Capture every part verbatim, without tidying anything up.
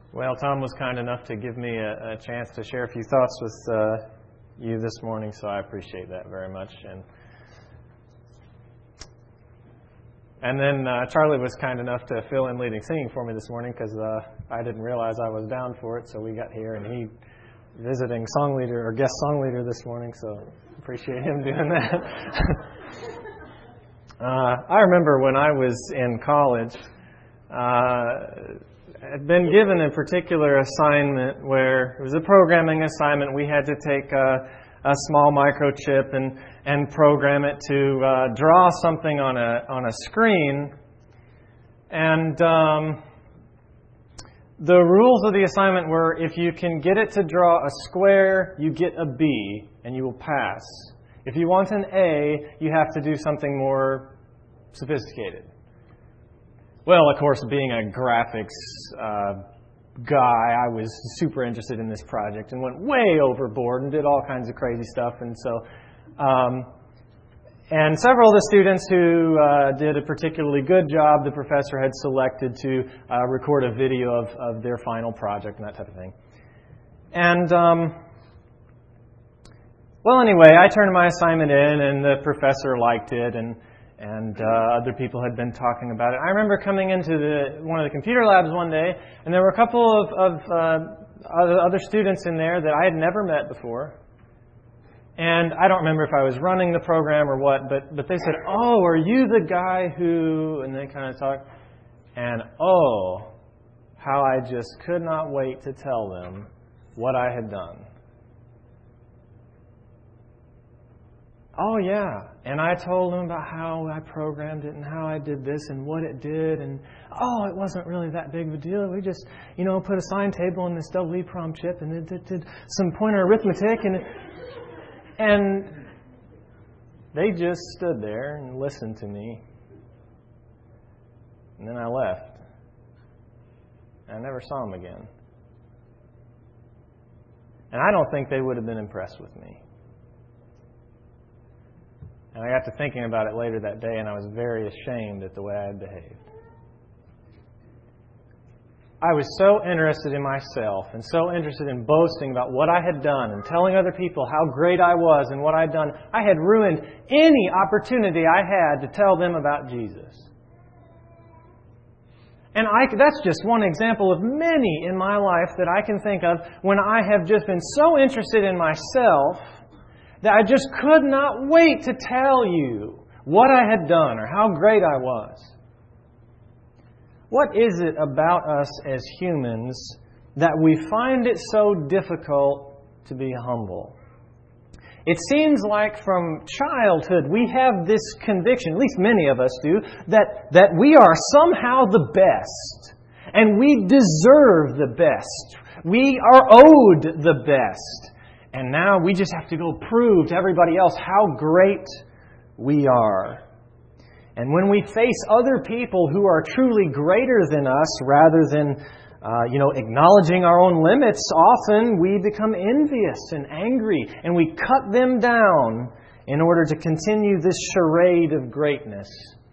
Well, Tom was kind enough to give me a, a chance to share a few thoughts with uh, you this morning, so I appreciate that very much. And and then uh, Charlie was kind enough to fill in leading singing for me this morning because uh, I didn't realize I was down for it, so we got here and he visiting song leader or guest song leader this morning, so appreciate him doing that. uh, I remember when I was in college, uh, I'd been given a particular assignment where it was a programming assignment. We had to take a, a small microchip and, and program it to uh, draw something on a on a screen. And um, the rules of the assignment were if you can get it to draw a square, you get a B and you will pass. If you want an A, you have to do something more sophisticated. Well, of course, being a graphics uh, guy, I was super interested in this project and went way overboard and did all kinds of crazy stuff. And so, um, and several of the students who uh, did a particularly good job, the professor had selected to uh, record a video of, of their final project and that type of thing. And, um, well, anyway, I turned my assignment in and the professor liked it and And uh, other people had been talking about it. I remember coming into the one of the computer labs one day, and there were a couple of, of uh, other students in there that I had never met before. And I don't remember if I was running the program or what, but but they said, "Oh, are you the guy who?" And they kind of talked. And oh, how I just could not wait to tell them what I had done. Oh, yeah. And I told them about how I programmed it and how I did this and what it did. And, oh, it wasn't really that big of a deal. We just, you know, put a sign table in this double EEPROM chip and it did, did some pointer arithmetic. And, and they just stood there and listened to me. And then I left. I never saw them again. And I don't think they would have been impressed with me. And I got to thinking about it later that day, and I was very ashamed at the way I had behaved. I was so interested in myself and so interested in boasting about what I had done and telling other people how great I was and what I'd done. I had ruined any opportunity I had to tell them about Jesus. And I, that's just one example of many in my life that I can think of when I have just been so interested in myself that I just could not wait to tell you what I had done or how great I was. What is it about us as humans that we find it so difficult to be humble? It seems like from childhood we have this conviction, at least many of us do, that, that we are somehow the best and we deserve the best. We are owed the best. And now we just have to go prove to everybody else how great we are. And when we face other people who are truly greater than us, rather than uh, you know, acknowledging our own limits, often we become envious and angry, and we cut them down in order to continue this charade of greatness.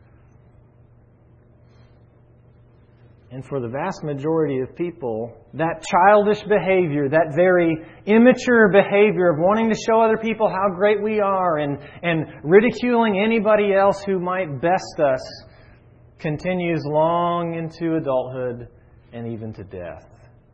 And for the vast majority of people, that childish behavior, that very immature behavior of wanting to show other people how great we are and, and ridiculing anybody else who might best us, continues long into adulthood and even to death.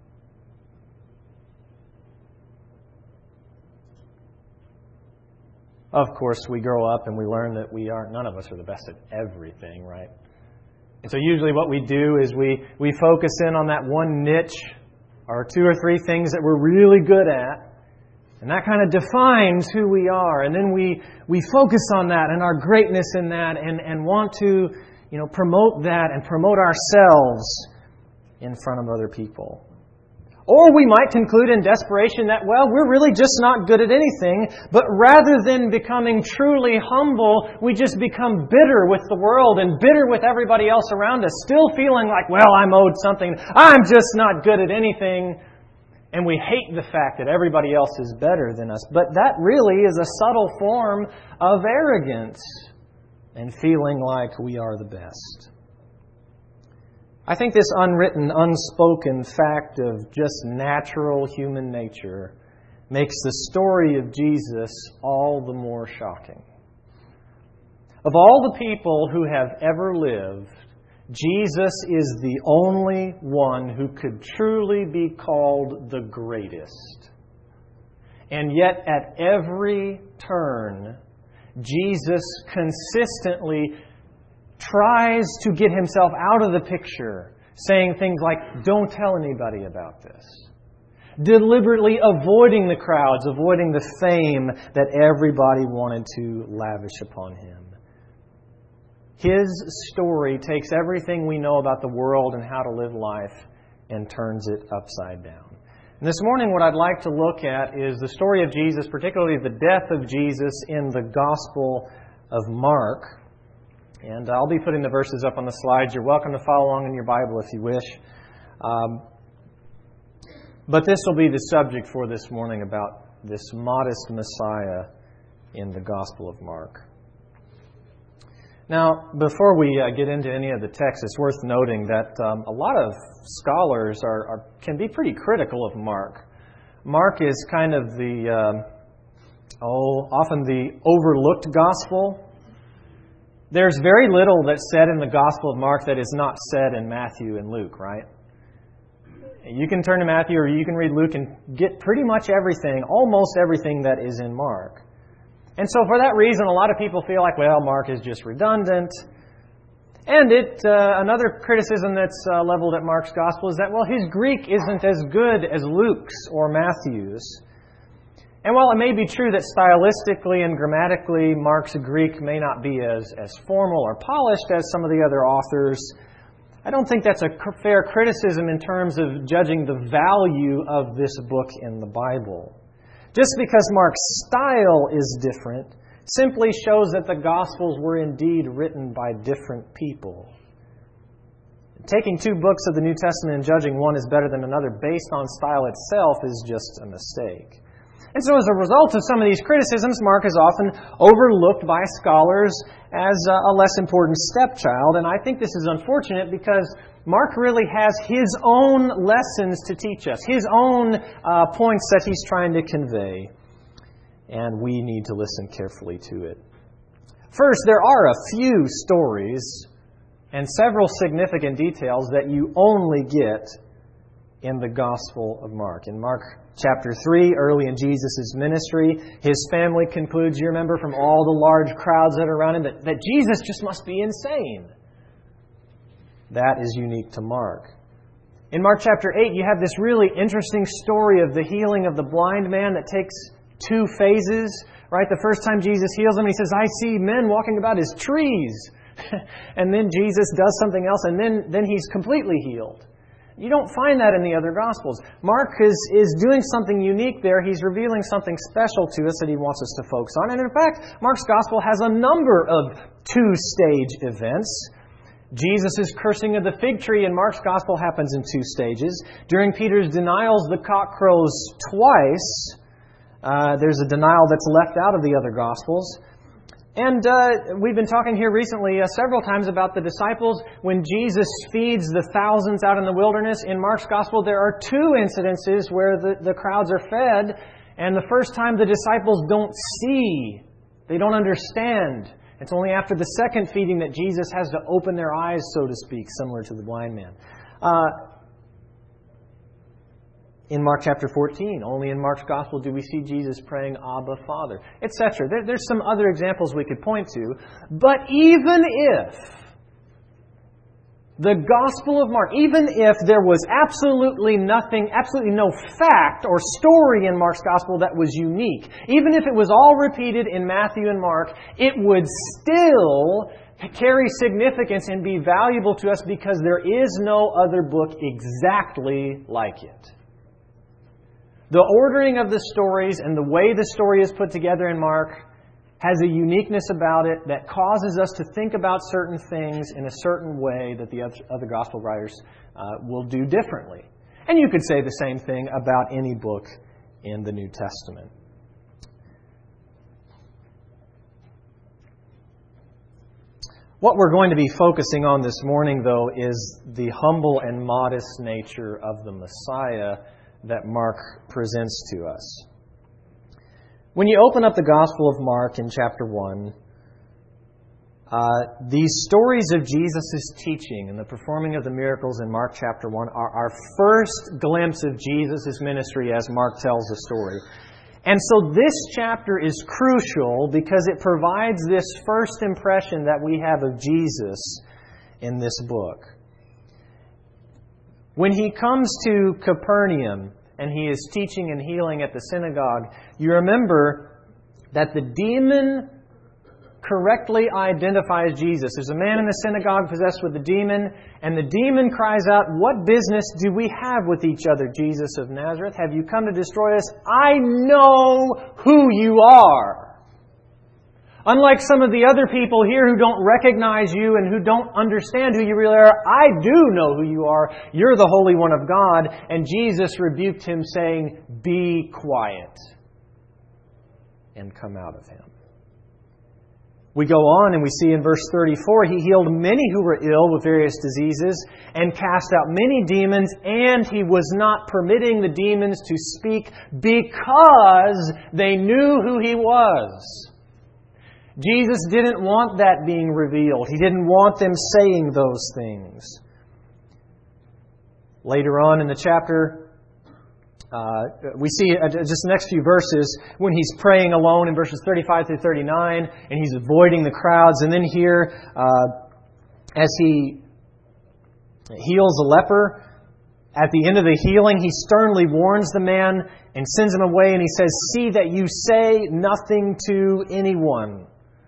Of course, we grow up and we learn that we are, none of us are the best at everything, right? And so usually what we do is we, we focus in on that one niche or two or three things that we're really good at. And that kind of defines who we are. And then we, we focus on that and our greatness in that and, and want to, you know, promote that and promote ourselves in front of other people. Or we might conclude in desperation that, well, we're really just not good at anything, but rather than becoming truly humble, we just become bitter with the world and bitter with everybody else around us, still feeling like, well, I'm owed something. I'm just not good at anything. And we hate the fact that everybody else is better than us. But that really is a subtle form of arrogance and feeling like we are the best. I think this unwritten, unspoken fact of just natural human nature makes the story of Jesus all the more shocking. Of all the people who have ever lived, Jesus is the only one who could truly be called the greatest. And yet, at every turn, Jesus consistently tries to get himself out of the picture, saying things like, "Don't tell anybody about this." Deliberately avoiding the crowds, avoiding the fame that everybody wanted to lavish upon him. His story takes everything we know about the world and how to live life and turns it upside down. And this morning what I'd like to look at is the story of Jesus, particularly the death of Jesus in the Gospel of Mark. And I'll be putting the verses up on the slides. You're welcome to follow along in your Bible if you wish. Um, but this will be the subject for this morning about this modest Messiah in the Gospel of Mark. Now, before we uh, get into any of the text, it's worth noting that um, a lot of scholars are, are can be pretty critical of Mark. Mark is kind of the, um, oh, often the overlooked gospel. There's very little that's said in the Gospel of Mark that is not said in Matthew and Luke, right? You can turn to Matthew or you can read Luke and get pretty much everything, almost everything that is in Mark. And so for that reason, a lot of people feel like, well, Mark is just redundant. And it uh, another criticism that's uh, leveled at Mark's Gospel is that, well, his Greek isn't as good as Luke's or Matthew's. And while it may be true that stylistically and grammatically Mark's Greek may not be as, as formal or polished as some of the other authors, I don't think that's a fair criticism in terms of judging the value of this book in the Bible. Just because Mark's style is different simply shows that the Gospels were indeed written by different people. Taking two books of the New Testament and judging one is better than another based on style itself is just a mistake. And so as a result of some of these criticisms, Mark is often overlooked by scholars as a less important stepchild. And I think this is unfortunate because Mark really has his own lessons to teach us, his own uh, points that he's trying to convey. And we need to listen carefully to it. First, there are a few stories and several significant details that you only get in the Gospel of Mark. In Mark chapter three, early in Jesus' ministry, his family concludes, you remember, from all the large crowds that are around him, that, that Jesus just must be insane. That is unique to Mark. In Mark chapter eight, you have this really interesting story of the healing of the blind man that takes two phases. Right? The first time Jesus heals him, he says, I see men walking about as trees. And then Jesus does something else, and then, then he's completely healed. You don't find that in the other Gospels. Mark is, is doing something unique there. He's revealing something special to us that he wants us to focus on. And in fact, Mark's Gospel has a number of two-stage events. Jesus' cursing of the fig tree in Mark's Gospel happens in two stages. During Peter's denials, the cock crows twice. Uh, there's a denial that's left out of the other Gospels. And uh, we've been talking here recently uh, several times about the disciples. When Jesus feeds the thousands out in the wilderness, in Mark's Gospel there are two incidences where the, the crowds are fed. And the first time the disciples don't see, they don't understand. It's only after the second feeding that Jesus has to open their eyes, so to speak, similar to the blind man. Uh, In Mark chapter fourteen, only in Mark's Gospel do we see Jesus praying, Abba, Father, et cetera. There, there's some other examples we could point to. But even if the Gospel of Mark, even if there was absolutely nothing, absolutely no fact or story in Mark's Gospel that was unique, even if it was all repeated in Matthew and Mark, it would still carry significance and be valuable to us because there is no other book exactly like it. The ordering of the stories and the way the story is put together in Mark has a uniqueness about it that causes us to think about certain things in a certain way that the other gospel writers uh, will do differently. And you could say the same thing about any book in the New Testament. What we're going to be focusing on this morning, though, is the humble and modest nature of the Messiah that Mark presents to us. When you open up the Gospel of Mark in chapter one, uh, these stories of Jesus' teaching and the performing of the miracles in Mark chapter one are our first glimpse of Jesus' ministry as Mark tells the story. And so this chapter is crucial because it provides this first impression that we have of Jesus in this book. When he comes to Capernaum and he is teaching and healing at the synagogue, you remember that the demon correctly identifies Jesus. There's a man in the synagogue possessed with a demon, and the demon cries out, "What business do we have with each other, Jesus of Nazareth? Have you come to destroy us? I know who you are." Unlike some of the other people here who don't recognize you and who don't understand who you really are, I do know who you are. You're the Holy One of God. And Jesus rebuked him, saying, "Be quiet," and come out of him. We go on and we see in verse thirty-four, he healed many who were ill with various diseases and cast out many demons, and he was not permitting the demons to speak because they knew who he was. Jesus didn't want that being revealed. He didn't want them saying those things. Later on in the chapter, Uh, we see uh, just the next few verses when he's praying alone in verses thirty-five through thirty-nine, and he's avoiding the crowds. And then here, uh, as he heals a leper, at the end of the healing, he sternly warns the man and sends him away, and he says, "See that you say nothing to anyone."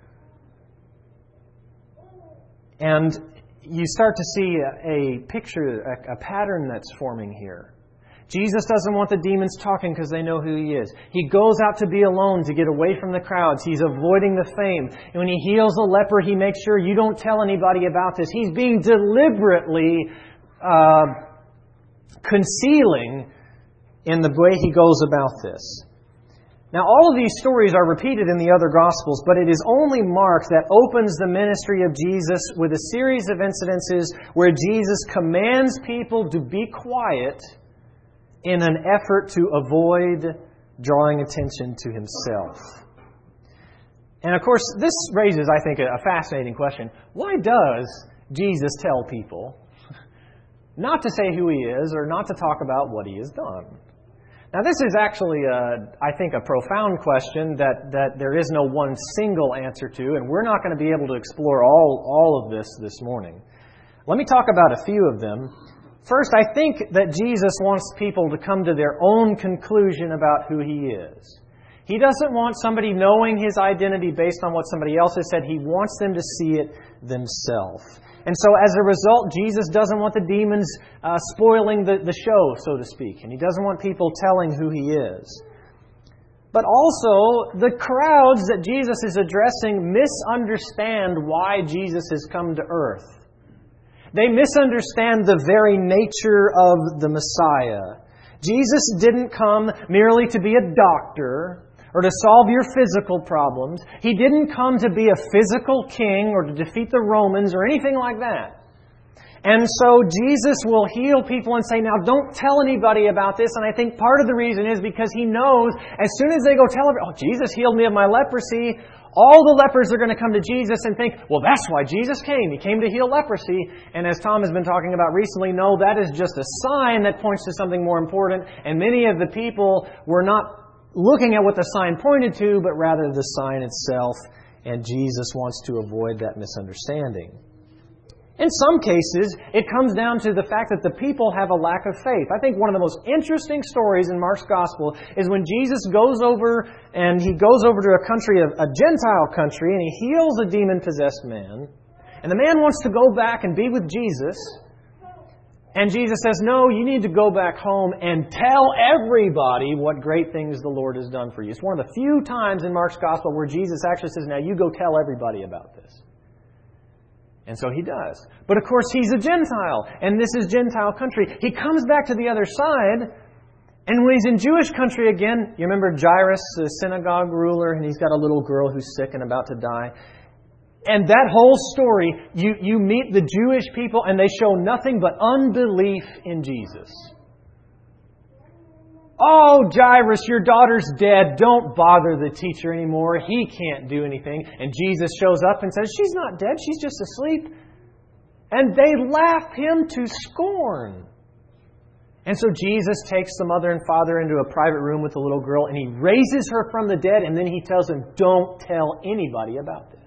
And you start to see a, a picture, a, a pattern that's forming here. Jesus doesn't want the demons talking because they know who He is. He goes out to be alone to get away from the crowds. He's avoiding the fame. And when He heals a leper, He makes sure you don't tell anybody about this. He's being deliberately uh, concealing in the way He goes about this. Now, all of these stories are repeated in the other Gospels, but it is only Mark that opens the ministry of Jesus with a series of incidences where Jesus commands people to be quiet in an effort to avoid drawing attention to Himself. And of course, this raises, I think, a fascinating question. Why does Jesus tell people not to say who He is or not to talk about what He has done? Now, this is actually, a, I think, a profound question that, that there is no one single answer to, and we're not going to be able to explore all, all of this this morning. Let me talk about a few of them. First, I think that Jesus wants people to come to their own conclusion about who He is. He doesn't want somebody knowing His identity based on what somebody else has said. He wants them to see it themselves. And so as a result, Jesus doesn't want the demons uh, spoiling the, the show, so to speak. And He doesn't want people telling who He is. But also, the crowds that Jesus is addressing misunderstand why Jesus has come to earth. They misunderstand the very nature of the Messiah. Jesus didn't come merely to be a doctor or to solve your physical problems. He didn't come to be a physical king or to defeat the Romans or anything like that. And so Jesus will heal people and say, "Now don't tell anybody about this." And I think part of the reason is because He knows as soon as they go tell everybody, "Oh, Jesus healed me of my leprosy," all the lepers are going to come to Jesus and think, "Well, that's why Jesus came. He came to heal leprosy." And as Tom has been talking about recently, no, that is just a sign that points to something more important. And many of the people were not looking at what the sign pointed to, but rather the sign itself. And Jesus wants to avoid that misunderstanding. In some cases, it comes down to the fact that the people have a lack of faith. I think one of the most interesting stories in Mark's Gospel is when Jesus goes over and He goes over to a country, a Gentile country, and He heals a demon-possessed man. And the man wants to go back and be with Jesus. And Jesus says, "No, you need to go back home and tell everybody what great things the Lord has done for you." It's one of the few times in Mark's Gospel where Jesus actually says, "Now you go tell everybody about this." And so He does. But of course, He's a Gentile, and this is Gentile country. He comes back to the other side, and when He's in Jewish country again, you remember Jairus, the synagogue ruler, and he's got a little girl who's sick and about to die. And that whole story, you, you meet the Jewish people and they show nothing but unbelief in Jesus. Oh, Jairus, your daughter's dead. Don't bother the teacher anymore. He can't do anything. And Jesus shows up and says, she's not dead. She's just asleep. And they laugh him to scorn. And so Jesus takes the mother and father into a private room with the little girl and He raises her from the dead, and then He tells them, don't tell anybody about this.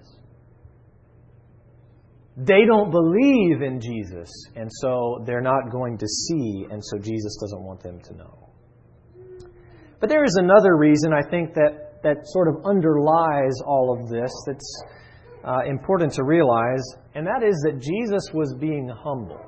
They don't believe in Jesus, and so they're not going to see, and so Jesus doesn't want them to know. But there is another reason, I think, that, that sort of underlies all of this that's uh, important to realize, and that is that Jesus was being humble.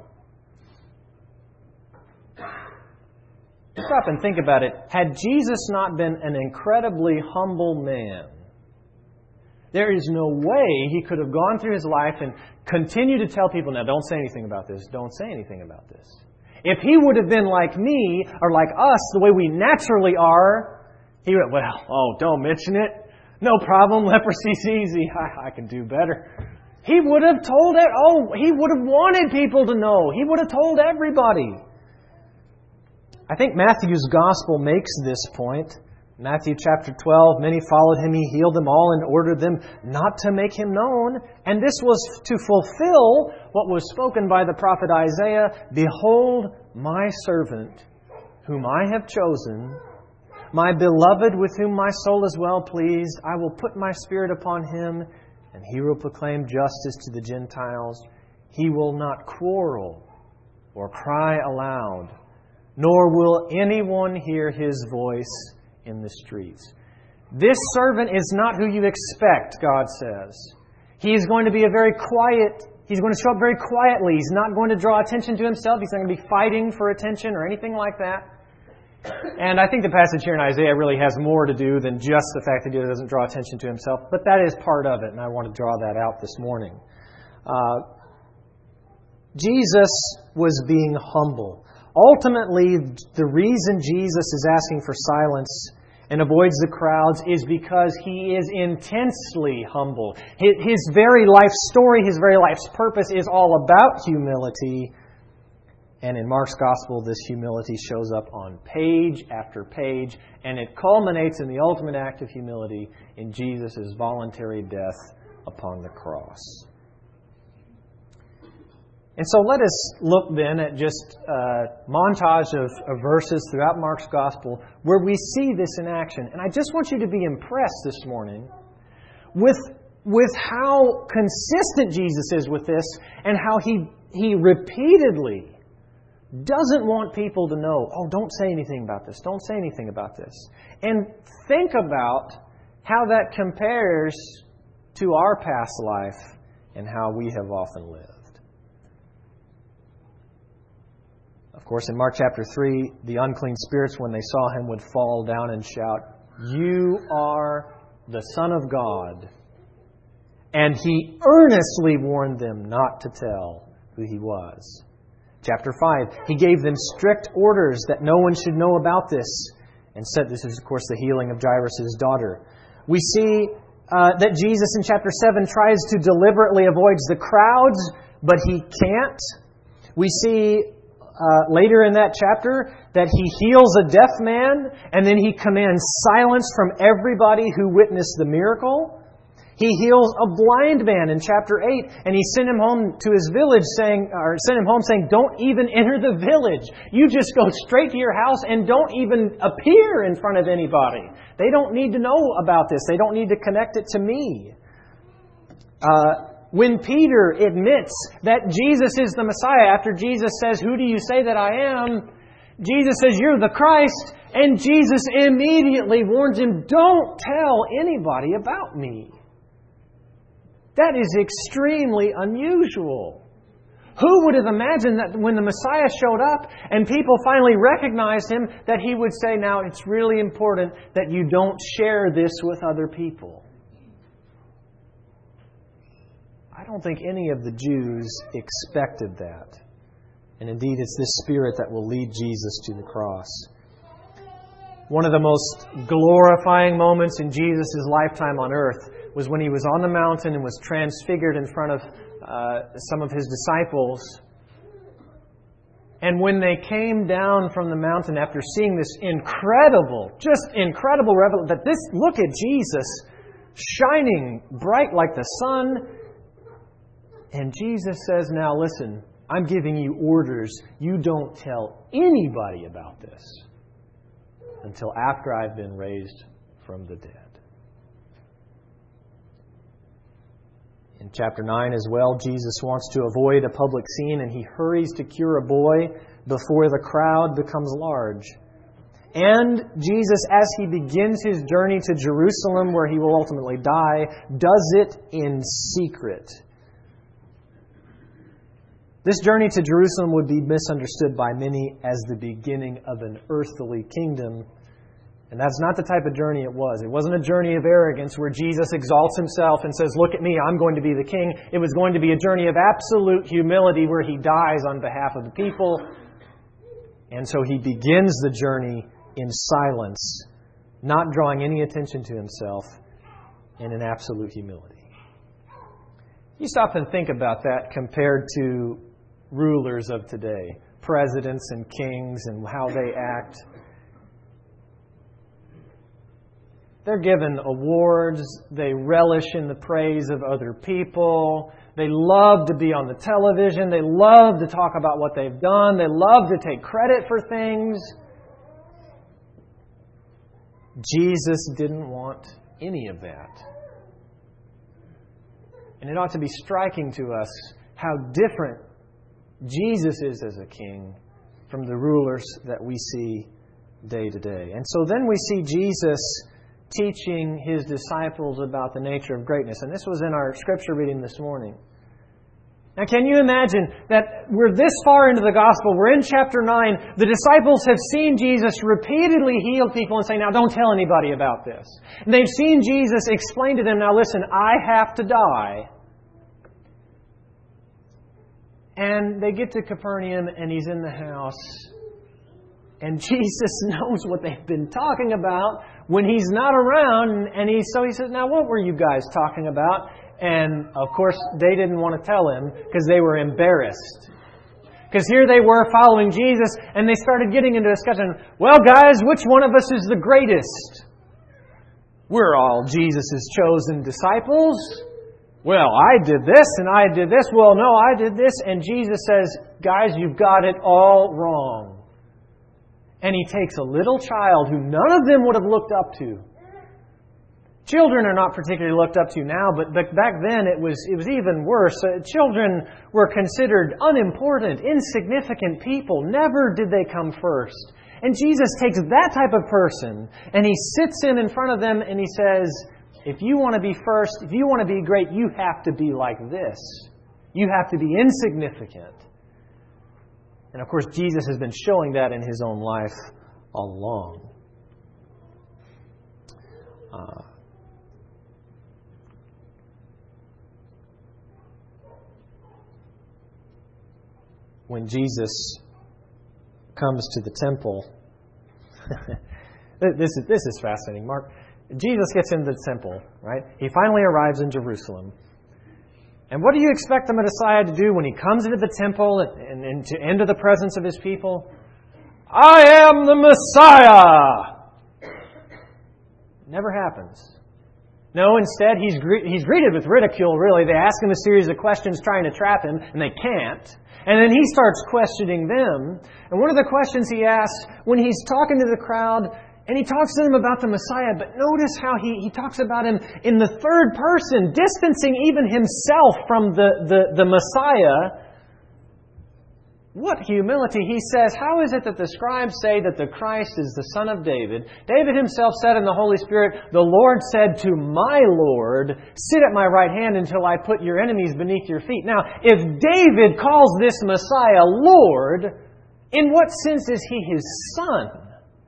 Stop and think about it. Had Jesus not been an incredibly humble man, there is no way He could have gone through His life and continued to tell people, now don't say anything about this, don't say anything about this. If He would have been like me, or like us, the way we naturally are, He would, well, oh, don't mention it. No problem, leprosy's easy. I, I can do better. He would have told it, oh, He would have wanted people to know. He would have told everybody. I think Matthew's Gospel makes this point. Matthew chapter twelve, many followed Him, He healed them all and ordered them not to make Him known. And this was to fulfill what was spoken by the prophet Isaiah. Behold, my servant, whom I have chosen, my beloved with whom my soul is well pleased. I will put my Spirit upon Him, and He will proclaim justice to the Gentiles. He will not quarrel or cry aloud, nor will anyone hear His voice in the streets. This servant is not who you expect, God says. He is going to be a very quiet, He's going to show up very quietly. He's not going to draw attention to Himself. He's not going to be fighting for attention or anything like that. And I think the passage here in Isaiah really has more to do than just the fact that He doesn't draw attention to Himself. But that is part of it, and I want to draw that out this morning. Uh, Jesus was being humble. Ultimately, the reason Jesus is asking for silence and avoids the crowds is because He is intensely humble. His very life story, His very life's purpose is all about humility. And in Mark's Gospel, this humility shows up on page after page, and it culminates in the ultimate act of humility in Jesus' voluntary death upon the cross. And so let us look then at just a montage of, of verses throughout Mark's Gospel where we see this in action. And I just want you to be impressed this morning with, with how consistent Jesus is with this and how He, he repeatedly doesn't want people to know, oh, don't say anything about this, don't say anything about this. And think about how that compares to our past life and how we have often lived. Of course, in Mark chapter three, the unclean spirits, when they saw Him, would fall down and shout, "You are the Son of God." And He earnestly warned them not to tell who He was. Chapter five, He gave them strict orders that no one should know about this. And said, this is, of course, the healing of Jairus' daughter. We see uh, that Jesus in chapter seven tries to deliberately avoid the crowds, but He can't. We see Uh, later in that chapter that He heals a deaf man and then He commands silence from everybody who witnessed the miracle. He heals a blind man in chapter eight and He sent him home to his village saying, or sent him home saying, don't even enter the village. You just go straight to your house and don't even appear in front of anybody. They don't need to know about this. They don't need to connect it to me. Uh, When Peter admits that Jesus is the Messiah, after Jesus says, "Who do you say that I am?" Jesus says, "You're the Christ." And Jesus immediately warns him, "Don't tell anybody about me." That is extremely unusual. Who would have imagined that when the Messiah showed up and people finally recognized Him, that He would say, "Now it's really important that you don't share this with other people." I don't think any of the Jews expected that. And indeed, it's this spirit that will lead Jesus to the cross. One of the most glorifying moments in Jesus' lifetime on earth was when He was on the mountain and was transfigured in front of uh, some of His disciples. And when they came down from the mountain after seeing this incredible, just incredible revelation, that this, look at Jesus shining bright like the sun. And Jesus says, now listen, I'm giving you orders. You don't tell anybody about this until after I've been raised from the dead. In chapter nine as well, Jesus wants to avoid a public scene, and He hurries to cure a boy before the crowd becomes large. And Jesus, as He begins His journey to Jerusalem, where He will ultimately die, does it in secret. This journey to Jerusalem would be misunderstood by many as the beginning of an earthly kingdom. And that's not the type of journey it was. It wasn't a journey of arrogance where Jesus exalts Himself and says, look at me, I'm going to be the king. It was going to be a journey of absolute humility where He dies on behalf of the people. And so He begins the journey in silence, not drawing any attention to Himself, and in absolute humility. You stop and think about that compared to rulers of today, presidents and kings and how they act. They're given awards. They relish in the praise of other people. They love to be on the television. They love to talk about what they've done. They love to take credit for things. Jesus didn't want any of that. And it ought to be striking to us how different Jesus is as a king from the rulers that we see day to day. And so then we see Jesus teaching His disciples about the nature of greatness. And this was in our scripture reading this morning. Now, can you imagine that we're this far into the gospel, we're in chapter nine, the disciples have seen Jesus repeatedly heal people and say, now don't tell anybody about this. And they've seen Jesus explain to them, now listen, I have to die. And they get to Capernaum and He's in the house. And Jesus knows what they've been talking about when He's not around. And he, so He says, now what were you guys talking about? And of course, they didn't want to tell Him because they were embarrassed. Because here they were following Jesus and they started getting into a discussion. Well, guys, which one of us is the greatest? We're all Jesus' chosen disciples. Well, I did this and I did this. Well, no, I did this. And Jesus says, guys, you've got it all wrong. And He takes a little child who none of them would have looked up to. Children are not particularly looked up to now, but back then it was it was even worse. Uh, children were considered unimportant, insignificant people. Never did they come first. And Jesus takes that type of person and He sits him in front of them and He says, if you want to be first, if you want to be great, you have to be like this. You have to be insignificant. And of course, Jesus has been showing that in His own life all along. Uh, when Jesus comes to the temple, this is this is fascinating, Mark. Jesus gets into the temple, right? He finally arrives in Jerusalem. And what do you expect the Messiah to do when He comes into the temple and, and to enter the presence of His people? I am the Messiah! Never happens. No, instead, he's, gre- he's greeted with ridicule, really. They ask Him a series of questions trying to trap Him, and they can't. And then He starts questioning them. And one of the questions He asks when He's talking to the crowd, and He talks to them about the Messiah, but notice how He, he talks about Him in the third person, distancing even Himself from the, the, the Messiah. What humility. He says, how is it that the scribes say that the Christ is the Son of David? David himself said in the Holy Spirit, the Lord said to my Lord, sit at my right hand until I put your enemies beneath your feet. Now, if David calls this Messiah Lord, in what sense is He His Son?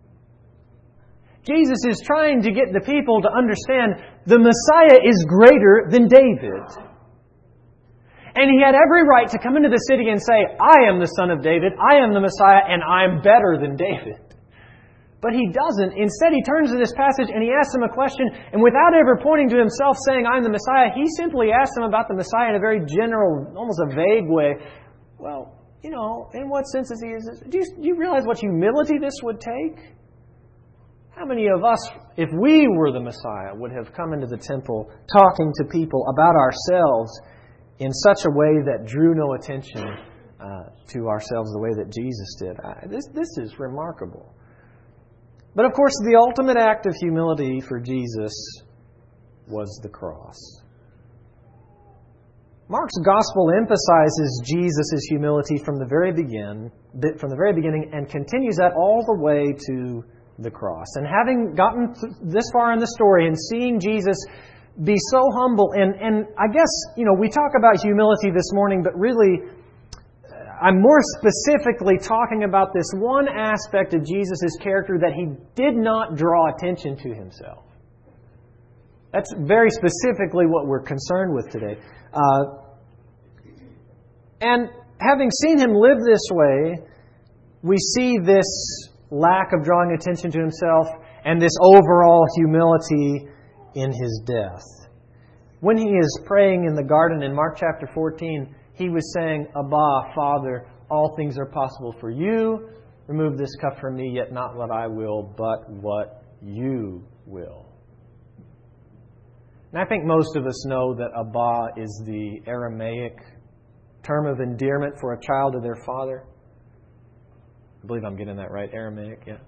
Jesus is trying to get the people to understand the Messiah is greater than David. And He had every right to come into the city and say, I am the Son of David, I am the Messiah, and I'm better than David. But he doesn't. Instead, he turns to this passage and he asks them a question, and without ever pointing to himself saying, I'm the Messiah, he simply asks them about the Messiah in a very general, almost a vague way. Well, you know, in what sense is he? Is this? Do, you, do you realize what humility this would take? How many of us, if we were the Messiah, would have come into the temple talking to people about ourselves in such a way that drew no attention uh, to ourselves the way that Jesus did? Uh, this, this is remarkable. But of course, the ultimate act of humility for Jesus was the cross. Mark's gospel emphasizes Jesus' humility from the very begin, from the very beginning, and continues that all the way to the cross. And having gotten this far in the story and seeing Jesus be so humble, and, and I guess, you know, we talk about humility this morning, but really, I'm more specifically talking about this one aspect of Jesus' character that he did not draw attention to himself. That's very specifically what we're concerned with today. Uh, and having seen him live this way, we see this lack of drawing attention to himself and this overall humility in his death. When he is praying in the garden in Mark chapter fourteen, he was saying, Abba, Father, all things are possible for you. Remove this cup from me, yet not what I will, but what you will. And I think most of us know that Abba is the Aramaic term of endearment for a child of their father. I believe I'm getting that right. Aramaic, yeah.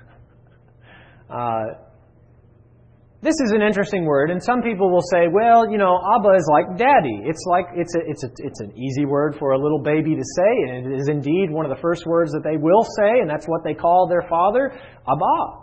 Uh, this is an interesting word, and some people will say, "Well, you know, Abba is like Daddy." It's like it's a it's a it's an easy word for a little baby to say, and it is indeed one of the first words that they will say, and that's what they call their father, Abba.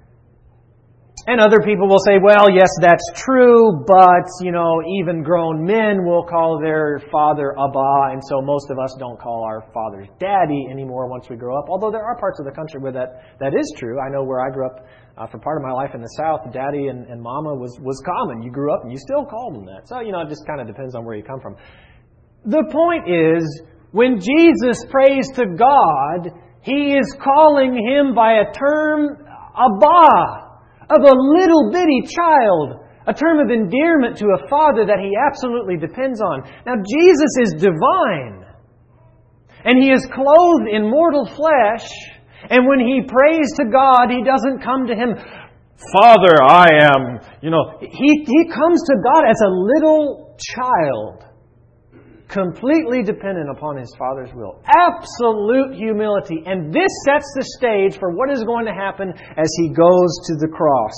And other people will say, well, yes, that's true, but, you know, even grown men will call their father Abba, and so most of us don't call our fathers Daddy anymore once we grow up, although there are parts of the country where that, that is true. I know where I grew up uh, for part of my life in the South, Daddy and, and Mama was, was common. You grew up and you still called them that. So, you know, it just kind of depends on where you come from. The point is, when Jesus prays to God, He is calling Him by a term, Abba, of a little bitty child, a term of endearment to a father that he absolutely depends on. Now, Jesus is divine, and He is clothed in mortal flesh, and when He prays to God, He doesn't come to Him, Father, I am, you know, He, he comes to God as a little child, completely dependent upon His Father's will. Absolute humility. And this sets the stage for what is going to happen as He goes to the cross.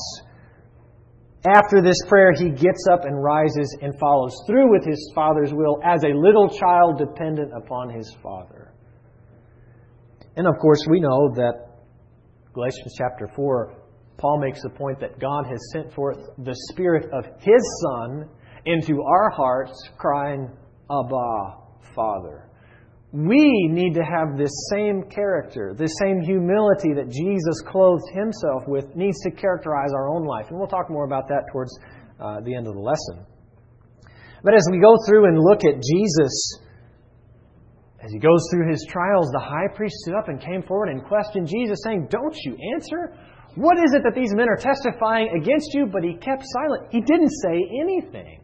After this prayer, He gets up and rises and follows through with His Father's will as a little child dependent upon His Father. And of course, we know that Galatians chapter four, Paul makes the point that God has sent forth the Spirit of His Son into our hearts, crying, Abba, Father. We need to have this same character, this same humility that Jesus clothed Himself with needs to characterize our own life. And we'll talk more about that towards uh, the end of the lesson. But as we go through and look at Jesus, as He goes through His trials, the high priest stood up and came forward and questioned Jesus, saying, don't you answer? What is it that these men are testifying against you? But He kept silent. He didn't say anything.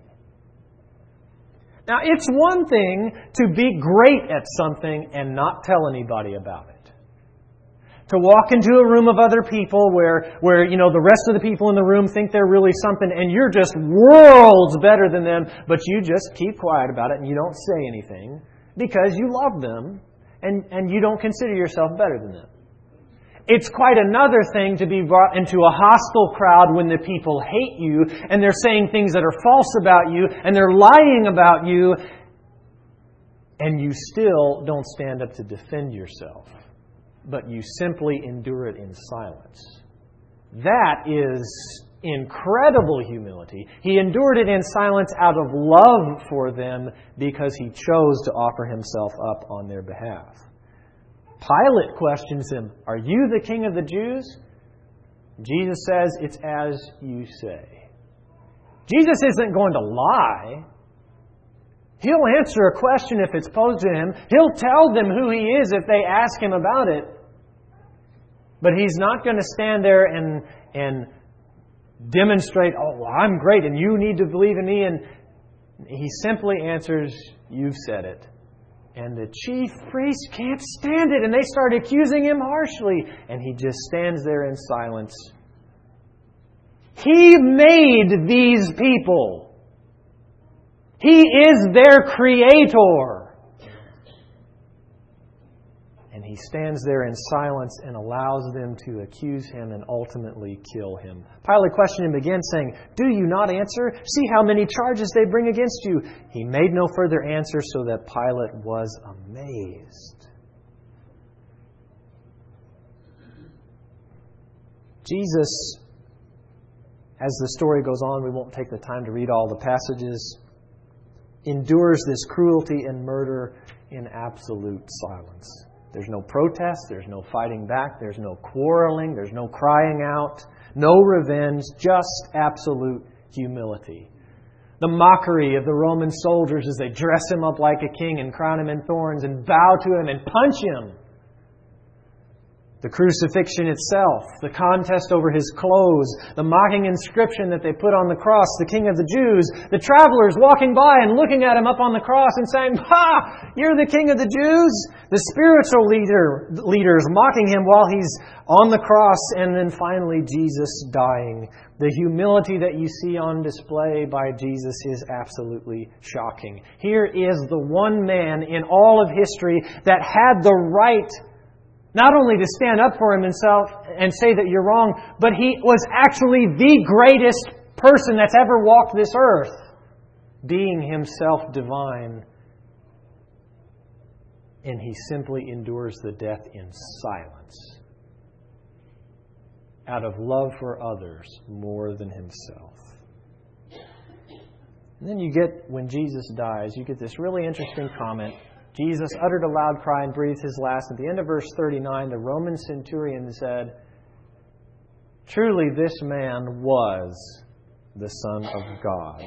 Now, it's one thing to be great at something and not tell anybody about it. To walk into a room of other people where, where, you know, the rest of the people in the room think they're really something and you're just worlds better than them, but you just keep quiet about it and you don't say anything because you love them and, and you don't consider yourself better than them. It's quite another thing to be brought into a hostile crowd when the people hate you and they're saying things that are false about you and they're lying about you and you still don't stand up to defend yourself, but you simply endure it in silence. That is incredible humility. He endured it in silence out of love for them because He chose to offer Himself up on their behalf. Pilate questions Him, are you the King of the Jews? Jesus says, it's as you say. Jesus isn't going to lie. He'll answer a question if it's posed to Him. He'll tell them who He is if they ask Him about it. But He's not going to stand there and, and demonstrate, oh, well, I'm great and you need to believe in me. And He simply answers, you've said it. And the chief priests can't stand it, and they start accusing Him harshly. And He just stands there in silence. He made these people. He is their Creator. And He stands there in silence and allows them to accuse Him and ultimately kill Him. Pilate questioned Him again, saying, "Do you not answer? See how many charges they bring against you." He made no further answer, so that Pilate was amazed. Jesus, as the story goes on, we won't take the time to read all the passages, endures this cruelty and murder in absolute silence. There's no protest, there's no fighting back, there's no quarreling, there's no crying out, no revenge, just absolute humility. The mockery of the Roman soldiers as they dress Him up like a king and crown Him in thorns and bow to Him and punch Him. The crucifixion itself, the contest over His clothes, the mocking inscription that they put on the cross, the King of the Jews, the travelers walking by and looking at Him up on the cross and saying, "Ha! You're the King of the Jews?" The spiritual leader, leaders mocking Him while He's on the cross, and then finally Jesus dying. The humility that you see on display by Jesus is absolutely shocking. Here is the one man in all of history that had the right not only to stand up for himself and say that you're wrong, but He was actually the greatest person that's ever walked this earth, being Himself divine. And He simply endures the death in silence, out of love for others more than Himself. And then you get, when Jesus dies, you get this really interesting comment. Jesus uttered a loud cry and breathed His last. At the end of verse thirty-nine, the Roman centurion said, "Truly this man was the Son of God."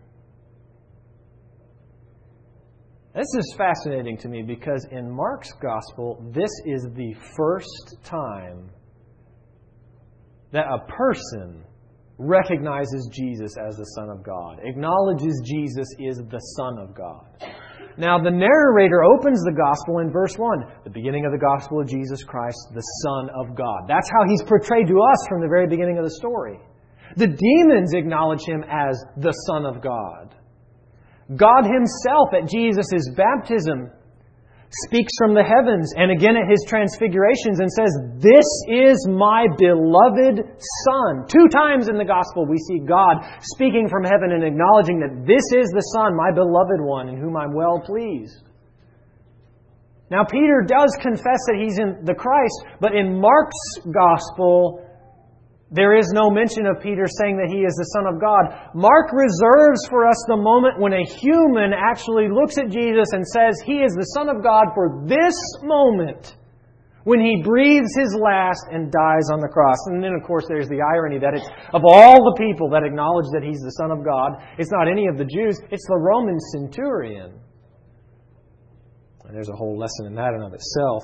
This is fascinating to me because in Mark's Gospel, this is the first time that a person recognizes Jesus as the Son of God, acknowledges Jesus is the Son of God. Now, the narrator opens the Gospel in verse one, the beginning of the Gospel of Jesus Christ, the Son of God. That's how He's portrayed to us from the very beginning of the story. The demons acknowledge Him as the Son of God. God Himself at Jesus' baptism speaks from the heavens and again at His transfigurations and says, "This is my beloved Son." Two times in the Gospel we see God speaking from heaven and acknowledging that this is the Son, my beloved one, in whom I'm well pleased. Now Peter does confess that he's in the Christ, but in Mark's Gospel, there is no mention of Peter saying that he is the Son of God. Mark reserves for us the moment when a human actually looks at Jesus and says He is the Son of God for this moment, when He breathes His last and dies on the cross. And then, of course, there's the irony that it's of all the people that acknowledge that He's the Son of God, it's not any of the Jews, it's the Roman centurion. And there's a whole lesson in that in of itself.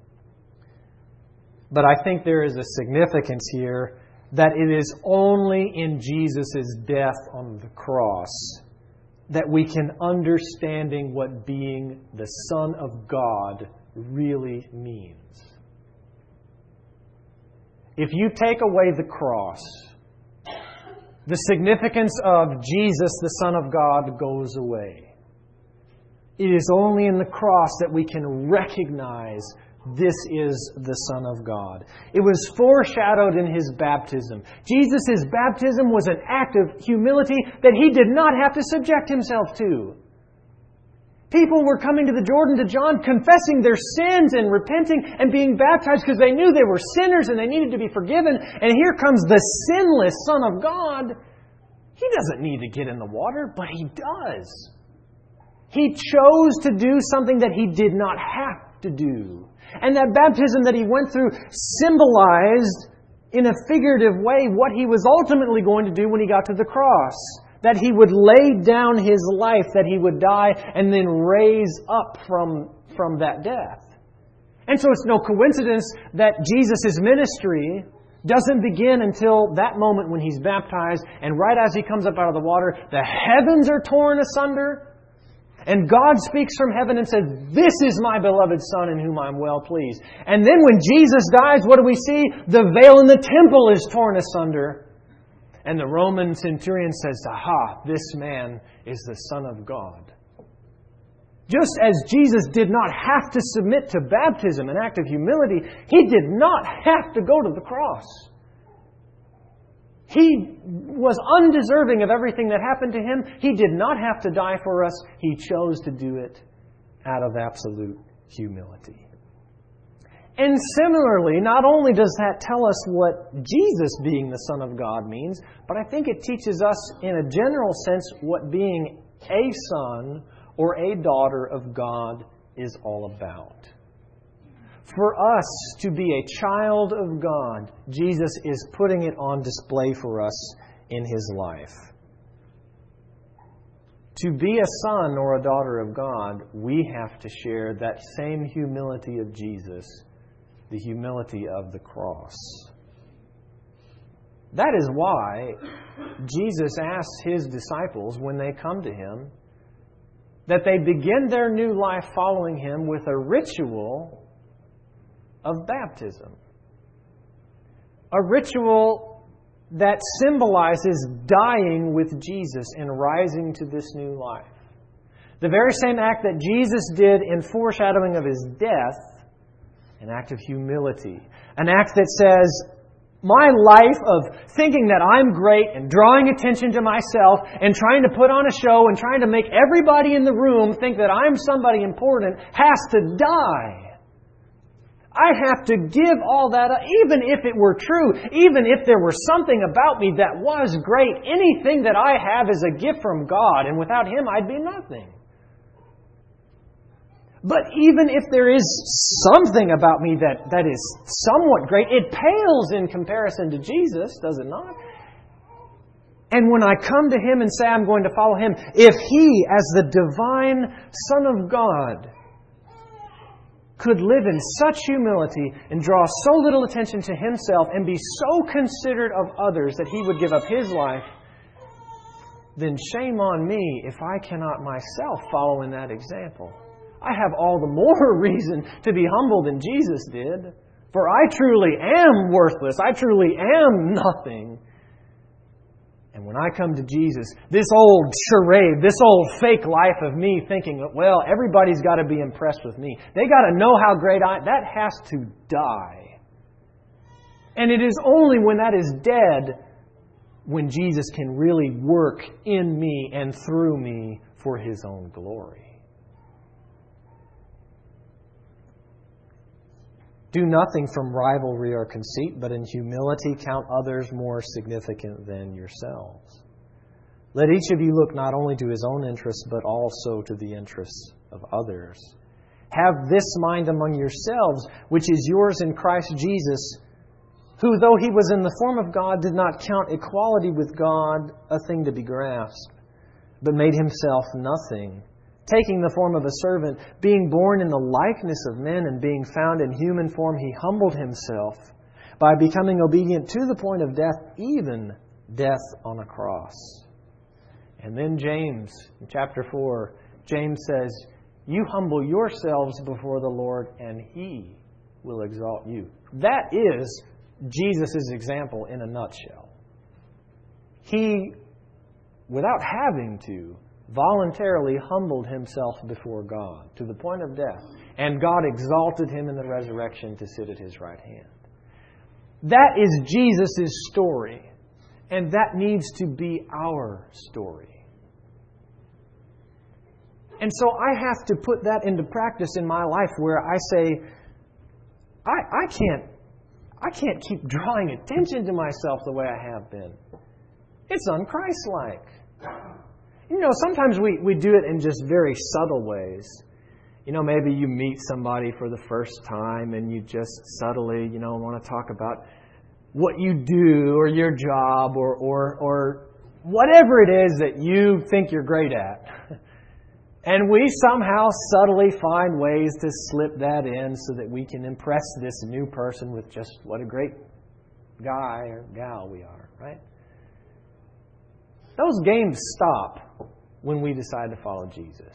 But I think there is a significance here that it is only in Jesus' death on the cross that we can understanding what being the Son of God really means. If you take away the cross, the significance of Jesus, the Son of God, goes away. It is only in the cross that we can recognize this is the Son of God. It was foreshadowed in His baptism. Jesus' baptism was an act of humility that He did not have to subject Himself to. People were coming to the Jordan to John, confessing their sins and repenting and being baptized because they knew they were sinners and they needed to be forgiven. And here comes the sinless Son of God. He doesn't need to get in the water, but He does. He chose to do something that He did not have to do. And that baptism that He went through symbolized, in a figurative way, what He was ultimately going to do when He got to the cross. That He would lay down His life, that He would die, and then raise up from, from that death. And so it's no coincidence that Jesus' ministry doesn't begin until that moment when He's baptized, and right as He comes up out of the water, the heavens are torn asunder, and God speaks from heaven and says, "This is my beloved Son in whom I'm well pleased." And then when Jesus dies, what do we see? The veil in the temple is torn asunder. And the Roman centurion says, "Aha, this man is the Son of God." Just as Jesus did not have to submit to baptism, an act of humility, He did not have to go to the cross. He was undeserving of everything that happened to Him. He did not have to die for us. He chose to do it out of absolute humility. And similarly, not only does that tell us what Jesus being the Son of God means, but I think it teaches us in a general sense what being a son or a daughter of God is all about. For us to be a child of God, Jesus is putting it on display for us in His life. To be a son or a daughter of God, we have to share that same humility of Jesus, the humility of the cross. That is why Jesus asks His disciples when they come to Him that they begin their new life following Him with a ritual of baptism. A ritual that symbolizes dying with Jesus and rising to this new life. The very same act that Jesus did in foreshadowing of His death, an act of humility. An act that says, my life of thinking that I'm great and drawing attention to myself and trying to put on a show and trying to make everybody in the room think that I'm somebody important has to die. I have to give all that up, even if it were true, even if there were something about me that was great. Anything that I have is a gift from God, and without Him I'd be nothing. But even if there is something about me that, that is somewhat great, it pales in comparison to Jesus, does it not? And when I come to Him and say I'm going to follow Him, if He, as the divine Son of God, could live in such humility and draw so little attention to Himself and be so considerate of others that He would give up His life, then shame on me if I cannot myself follow in that example. I have all the more reason to be humble than Jesus did. For I truly am worthless. I truly am nothing. And when I come to Jesus, this old charade, this old fake life of me thinking, well, everybody's got to be impressed with me. They got to know how great I am. That has to die. And it is only when that is dead when Jesus can really work in me and through me for His own glory. Do nothing from rivalry or conceit, but in humility count others more significant than yourselves. Let each of you look not only to his own interests, but also to the interests of others. Have this mind among yourselves, which is yours in Christ Jesus, who, though He was in the form of God, did not count equality with God a thing to be grasped, but made Himself nothing, taking the form of a servant, being born in the likeness of men, and being found in human form, He humbled Himself by becoming obedient to the point of death, even death on a cross. And then James, in chapter four, James says, you humble yourselves before the Lord, and He will exalt you. That is Jesus' example in a nutshell. He, without having to, voluntarily humbled Himself before God to the point of death. And God exalted Him in the resurrection to sit at His right hand. That is Jesus' story. And that needs to be our story. And so I have to put that into practice in my life where I say, I, I can't I can't keep drawing attention to myself the way I have been. It's un-Christ-like. You know, sometimes we, we do it in just very subtle ways. You know, maybe you meet somebody for the first time and you just subtly, you know, want to talk about what you do or your job or, or, or whatever it is that you think you're great at. And we somehow subtly find ways to slip that in so that we can impress this new person with just what a great guy or gal we are, right? Those games stop when we decide to follow Jesus.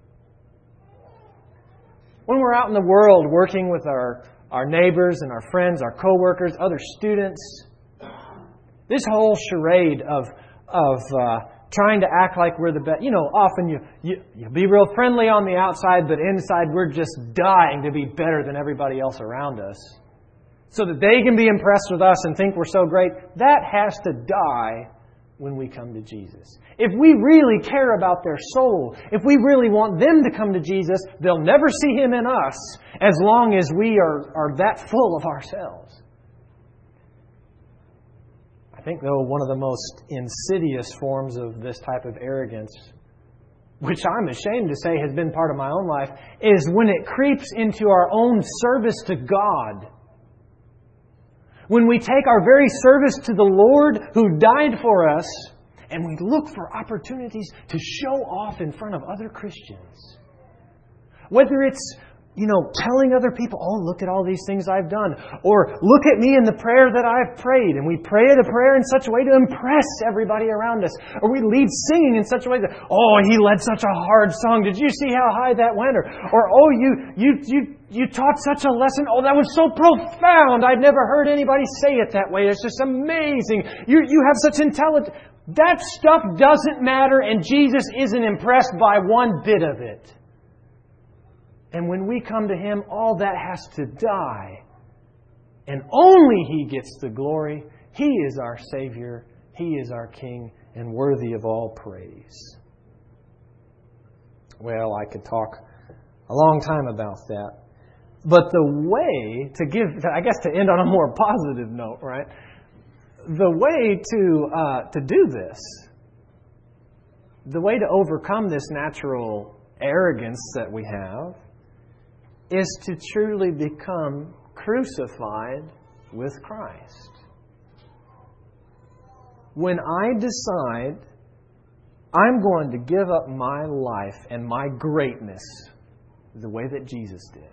When we're out in the world working with our, our neighbors and our friends, our coworkers, other students, this whole charade of, of uh, trying to act like we're the best. You know, often you, you, you be real friendly on the outside, but inside we're just dying to be better than everybody else around us so that they can be impressed with us and think we're so great. That has to die when we come to Jesus. If we really care about their soul, if we really want them to come to Jesus, they'll never see Him in us as long as we are, are that full of ourselves. I think, though, one of the most insidious forms of this type of arrogance, which I'm ashamed to say has been part of my own life, is when it creeps into our own service to God. When we take our very service to the Lord who died for us and we look for opportunities to show off in front of other Christians. Whether it's, you know, telling other people, oh, look at all these things I've done. Or look at me in the prayer that I've prayed. And we pray the prayer in such a way to impress everybody around us. Or we lead singing in such a way that, oh, he led such a hard song. Did you see how high that went? Or, or oh, you, you, you, you taught such a lesson. Oh, that was so profound. I'd never heard anybody say it that way. It's just amazing. You, you have such intelligence. That stuff doesn't matter, and Jesus isn't impressed by one bit of it. And when we come to Him, all that has to die. And only He gets the glory. He is our Savior. He is our King and worthy of all praise. Well, I could talk a long time about that. But the way to give, I guess to end on a more positive note, right? The way to uh, to do this, the way to overcome this natural arrogance that we have, is to truly become crucified with Christ. When I decide I'm going to give up my life and my greatness the way that Jesus did,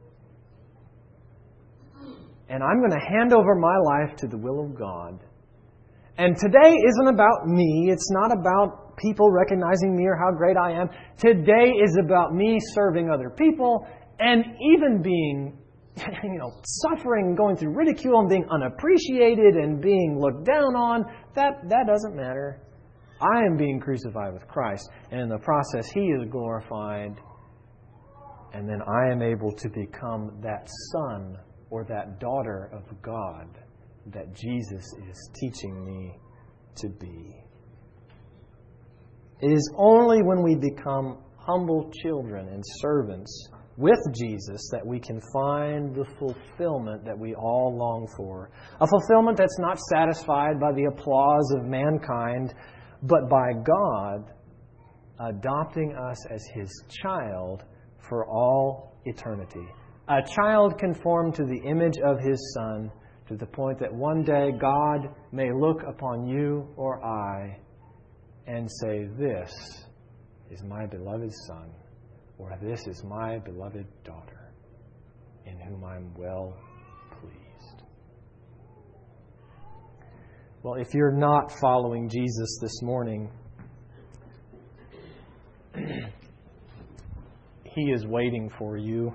and I'm going to hand over my life to the will of God. And today isn't about me. It's not about people recognizing me or how great I am. Today is about me serving other people and even being, you know, suffering, going through ridicule and being unappreciated and being looked down on. That, that doesn't matter. I am being crucified with Christ. And in the process, He is glorified. And then I am able to become that son or that daughter of God that Jesus is teaching me to be. It is only when we become humble children and servants with Jesus that we can find the fulfillment that we all long for. A fulfillment that's not satisfied by the applause of mankind, but by God adopting us as His child for all eternity. A child conformed to the image of His Son, to the point that one day God may look upon you or I and say, this is my beloved Son, or this is my beloved daughter, in whom I'm well pleased. Well, if you're not following Jesus this morning, He is waiting for you.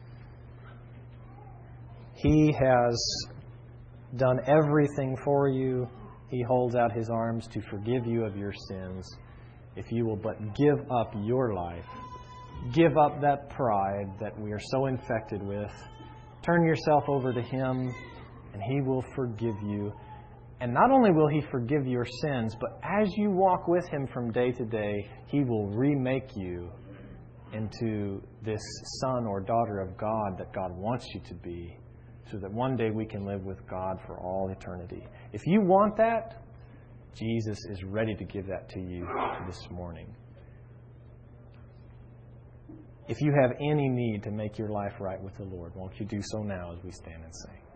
He has done everything for you. He holds out His arms to forgive you of your sins if you will but give up your life. Give up that pride that we are so infected with. Turn yourself over to Him, and He will forgive you. And not only will He forgive your sins, but as you walk with Him from day to day, He will remake you into this son or daughter of God that God wants you to be, so that one day we can live with God for all eternity. If you want that, Jesus is ready to give that to you this morning. If you have any need to make your life right with the Lord, won't you do so now as we stand and sing?